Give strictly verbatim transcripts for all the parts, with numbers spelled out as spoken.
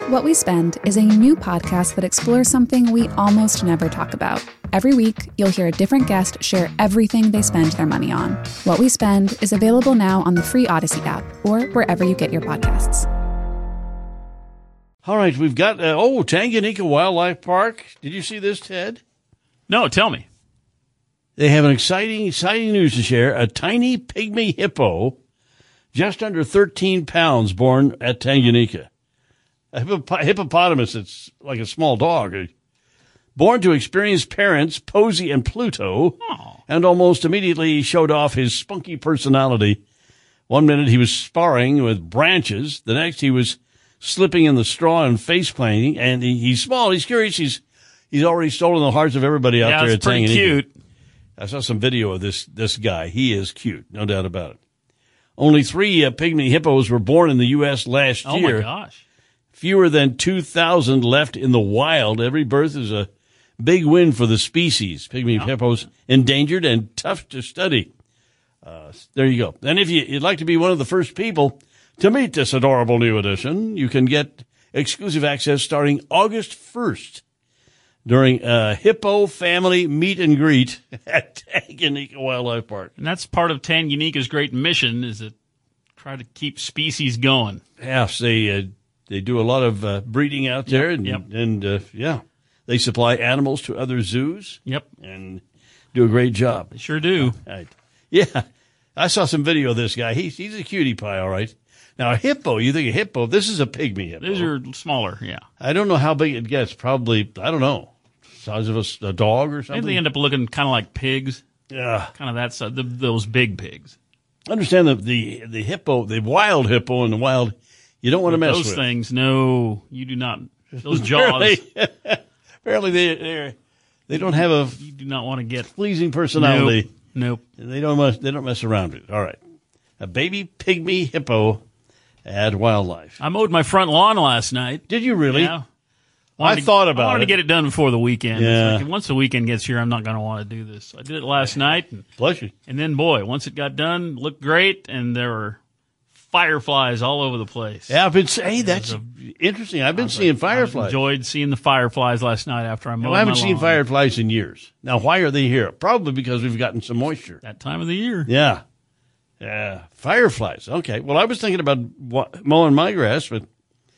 What We Spend is a new podcast that explores something we almost never talk about. Every week, you'll hear a different guest share everything they spend their money on. What We Spend is available now on the free Odyssey app or wherever you get your podcasts. All right, we've got, uh, oh, Tanganyika Wildlife Park. Did you see this, Ted? No, tell me. They have an exciting, exciting news to share. A tiny pygmy hippo, just under thirteen pounds, born at Tanganyika. A hippop- hippopotamus that's like a small dog. Born to experienced parents, Posey and Pluto, oh. and almost immediately showed off his spunky personality. One minute he was sparring with branches. The next he was slipping in the straw and face planting. And he, he's small, he's curious, he's he's already stolen the hearts of everybody out yeah, there at it's pretty Tanganyika. Cute. I saw some video of this this guy. He is cute, no doubt about it. Only three uh, pygmy hippos were born in the U S last oh year. Oh, my gosh. Fewer than two thousand left in the wild. Every birth is a big win for the species. Pygmy yeah. hippos, endangered and tough to study. Uh, there you go. And if you, you'd like to be one of the first people to meet this adorable new addition, you can get exclusive access starting August first during a Hippo Family Meet and Greet at Tanganyika Wildlife Park. And that's part of Tanganyika's great mission, is to try to keep species going. Yes, they uh, they do a lot of uh, breeding out there, yep, and, yep. and uh, yeah, they supply animals to other zoos. Yep, and do a great job. They sure do. Right. Yeah, I saw some video of this guy. He's he's a cutie pie, all right. Now a hippo, you think a hippo? This is a pygmy hippo. These are smaller, yeah. I don't know how big it gets. Probably, I don't know, size of a, a dog or something. Maybe they end up looking kind of like pigs. Yeah, kind of that size. The, those big pigs. Understand the the the hippo, the wild hippo, and the wild. You don't want to mess those with those things. No, you do not. Those jaws. apparently, apparently they they they don't have a. You do not want to get pleasing personality. Nope. nope. They don't mess, they don't mess around with it. All right, a baby pygmy hippo at Wildlife. I mowed my front lawn last night. Did you really? Yeah. I to, thought about it. I wanted it. to get it done before the weekend. Yeah. Like, once the weekend gets here, I'm not going to want to do this. I did it last night. And, Bless you. And then, boy, once it got done, looked great, and there were fireflies all over the place. Yeah, I've been hey, that's a, interesting. I've been seeing like, fireflies. I enjoyed seeing the fireflies last night after I mowed no, I haven't my seen lawn. fireflies in years. Now, why are they here? Probably because we've gotten some moisture. That time of the year. Yeah. Yeah. Fireflies. Okay. Well, I was thinking about mowing my grass, but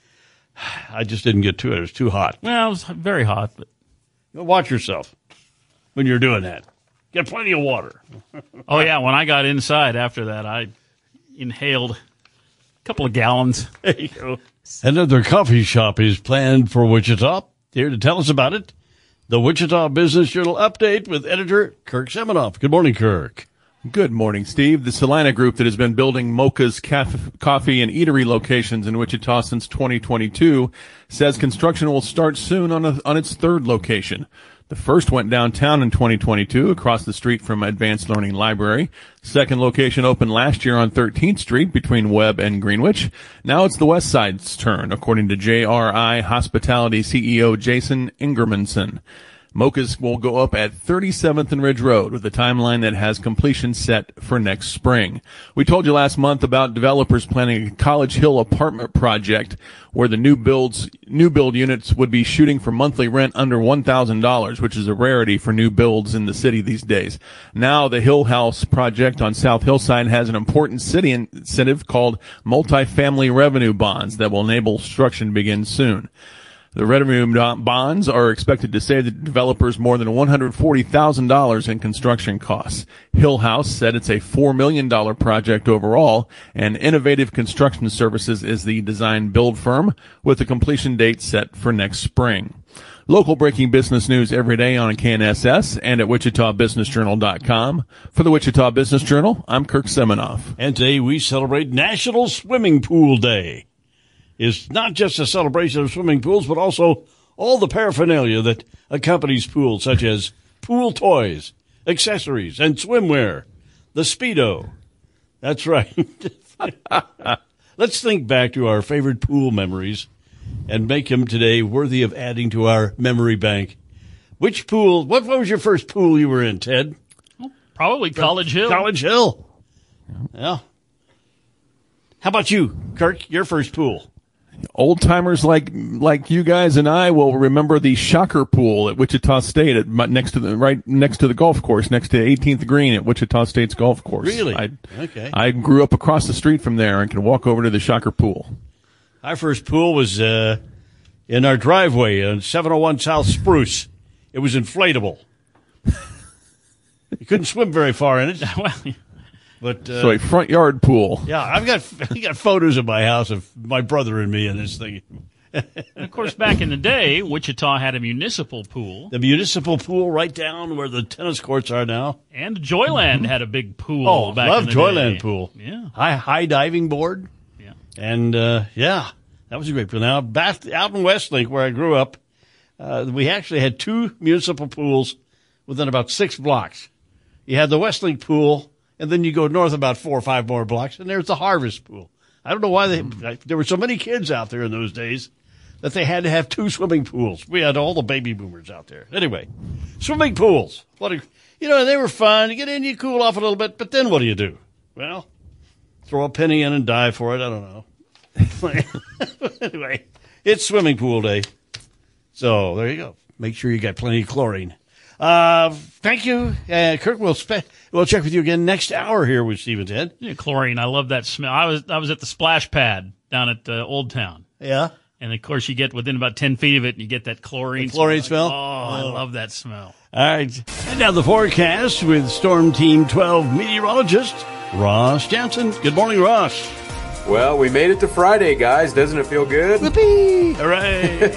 I just didn't get to it. It was too hot. Well, it was very hot, but watch yourself when you're doing that. Get plenty of water. Oh, yeah. When I got inside after that, I inhaled a couple of gallons. There you go. Another coffee shop is planned for Wichita. Here to tell us about it, the Wichita Business Journal update with editor Kirk Seminoff. Good morning, Kirk. Good morning, Steve. The Salina Group that has been building Mocha's caf- coffee and eatery locations in Wichita since twenty twenty-two says construction will start soon on a, on its third location. The first went downtown in twenty twenty-two across the street from Advanced Learning Library. Second location opened last year on thirteenth Street between Webb and Greenwich. Now it's the West Side's turn, according to J R I Hospitality C E O Jason Ingermanson. Mocha's will go up at thirty-seventh and Ridge Road with a timeline that has completion set for next spring. We told you last month about developers planning a College Hill apartment project where the new builds, new build units would be shooting for monthly rent under one thousand dollars, which is a rarity for new builds in the city these days. Now the Hill House project on South Hillside has an important city incentive called multifamily revenue bonds that will enable construction to begin soon. The revenue bonds are expected to save the developers more than one hundred forty thousand dollars in construction costs. Hill House said it's a four million dollars project overall, and Innovative Construction Services is the design build firm with the completion date set for next spring. Local breaking business news every day on K N S S and at Wichita Business Journal dot com. For the Wichita Business Journal, I'm Kirk Seminoff. And today we celebrate National Swimming Pool Day. Is not just a celebration of swimming pools, but also all the paraphernalia that accompanies pools, such as pool toys, accessories, and swimwear. The Speedo. That's right. Let's think back to our favorite pool memories and make them today worthy of adding to our memory bank. Which pool, what, what was your first pool you were in, Ted? Probably College Hill. College Hill. Yeah. How about you, Kirk, your first pool? Old timers like like you guys and I will remember the Shocker Pool at Wichita State, at next to the right next to the golf course, next to eighteenth Green at Wichita State's golf course. Really? I, okay. I grew up across the street from there and can walk over to the Shocker Pool. Our first pool was uh, in our driveway on seven oh one South Spruce. It was inflatable. You couldn't swim very far in it. Well, But, uh, so a front yard pool. Yeah, I've got I got photos of my house of my brother and me in this thing. and of course, back in the day, Wichita had a municipal pool. The municipal pool right down where the tennis courts are now. And Joyland had a big pool Oh, back love in the Joyland day. pool. Yeah. High high diving board. Yeah. And, uh, yeah, that was a great pool. Now, back out in Westlake, where I grew up, uh, we actually had two municipal pools within about six blocks. You had the Westlake pool, and then you go north about four or five more blocks, and there's the Harvest pool. I don't know why they, there were so many kids out there in those days that they had to have two swimming pools. We had all the baby boomers out there. Anyway, swimming pools. What a, you know, they were fun. You get in, you cool off a little bit, but then what do you do? Well, throw a penny in and dive for it. I don't know. Anyway, it's swimming pool day. So there you go. Make sure you got plenty of chlorine. Uh, thank you, uh, Kirk. We'll spe- we'll check with you again next hour here with Steve and Ted. Yeah, chlorine. I love that smell. I was I was at the splash pad down at uh, Old Town. Yeah. And of course, you get within about ten feet of it, and you get that chlorine. The chlorine smell. smell? Oh, I Oh. love that smell. All right. And now the forecast with Storm Team twelve meteorologist Ross Jansen. Good morning, Ross. Well, we made it to Friday, guys. Doesn't it feel good? Whoopee! Hooray!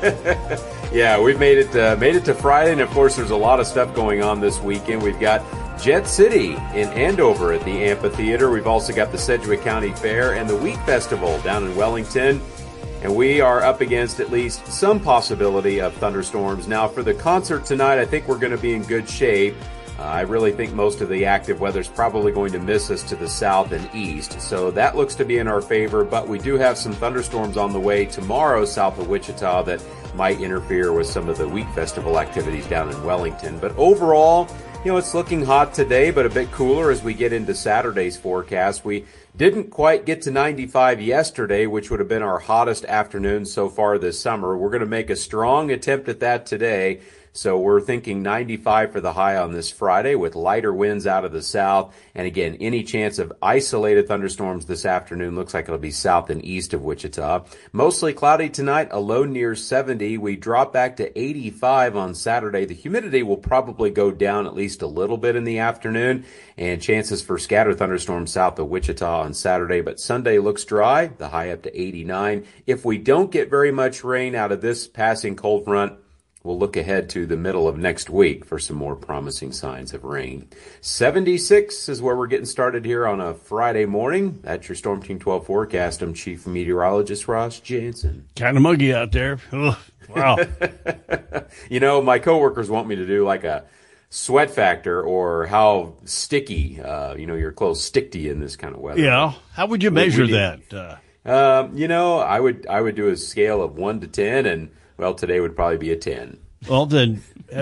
Yeah, we've made it uh, made it to Friday, and of course, there's a lot of stuff going on this weekend. We've got Jet City in Andover at the amphitheater. We've also got the Sedgwick County Fair and the Wheat Festival down in Wellington. And we are up against at least some possibility of thunderstorms. Now, for the concert tonight, I think we're going to be in good shape. Uh, I really think most of the active weather is probably going to miss us to the south and east. So that looks to be in our favor, but we do have some thunderstorms on the way tomorrow south of Wichita that might interfere with some of the Wheat Festival activities down in Wellington. But overall, you know, it's looking hot today, but a bit cooler as we get into Saturday's forecast. We didn't quite get to ninety-five yesterday, which would have been our hottest afternoon so far this summer. We're going to make a strong attempt at that today. So we're thinking ninety-five for the high on this Friday with lighter winds out of the south. And again, any chance of isolated thunderstorms this afternoon looks like it'll be south and east of Wichita. Mostly cloudy tonight, a low near seventy. We drop back to eighty-five on Saturday. The humidity will probably go down at least a little bit in the afternoon, and chances for scattered thunderstorms south of Wichita on Saturday. But Sunday looks dry, the high up to eighty-nine. If we don't get very much rain out of this passing cold front, we'll look ahead to the middle of next week for some more promising signs of rain. seventy-six is where we're getting started here on a Friday morning. That's your Storm Team twelve forecast. I'm Chief Meteorologist Ross Jansen. Kind of muggy out there. Ugh, wow. You know, my coworkers want me to do like a sweat factor or how sticky, uh, you know, your clothes stick to you in this kind of weather. Yeah. How would you measure we- that? Uh, Um, you know, I would I would do a scale of one to ten, and well, today would probably be a ten. well, then, uh,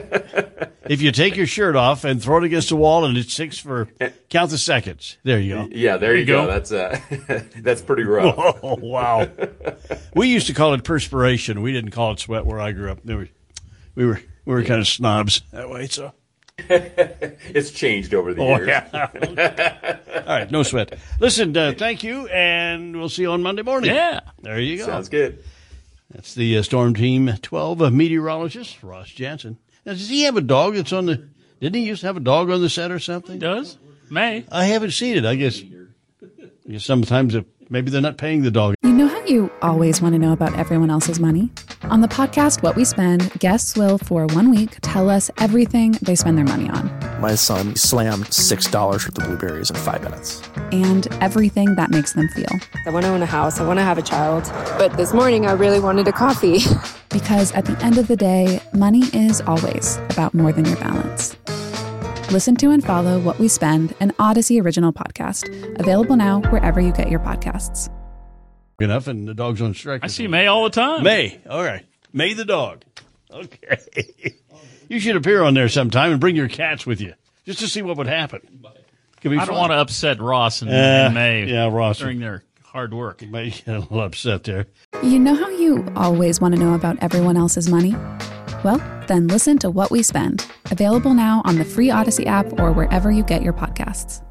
if you take your shirt off and throw it against the wall and it's six for, count the seconds. There you go. Yeah, there, you you go. go. That's uh, that's pretty rough. Oh, wow. We used to call it perspiration. We didn't call it sweat where I grew up. We were, we were, we were kind of snobs that way, so. It's changed over the Oh, years. yeah. All right, no sweat. Listen, uh, thank you, and we'll see you on Monday morning. Yeah. There you go. Sounds good. That's the uh, Storm Team twelve uh, meteorologist, Ross Jansen. Now, does he have a dog that's on the, didn't he used to have a dog on the set or something? Does? May. I haven't seen it. I guess, I guess sometimes it, maybe they're not paying the dog. You know how you always want to know about everyone else's money? On the podcast What We Spend, guests will, for one week, tell us everything they spend their money on. My son slammed six dollars worth of blueberries in five minutes. And everything that makes them feel. I want to own a house. I want to have a child. But this morning, I really wanted a coffee. Because at the end of the day, money is always about more than your balance. Listen to and follow What We Spend, an Odyssey original podcast. Available now wherever you get your podcasts. Enough, and the dog's on strike. I see May all the time. May. All right. May the dog. Okay. You should appear on there sometime and bring your cats with you just to see what would happen. Could be I fun. don't want to upset Ross and, Uh, and May yeah, Ross. during their hard work. You might get a little upset there. You know how you always want to know about everyone else's money? Well, then listen to What We Spend, available now on the free Odyssey app or wherever you get your podcasts.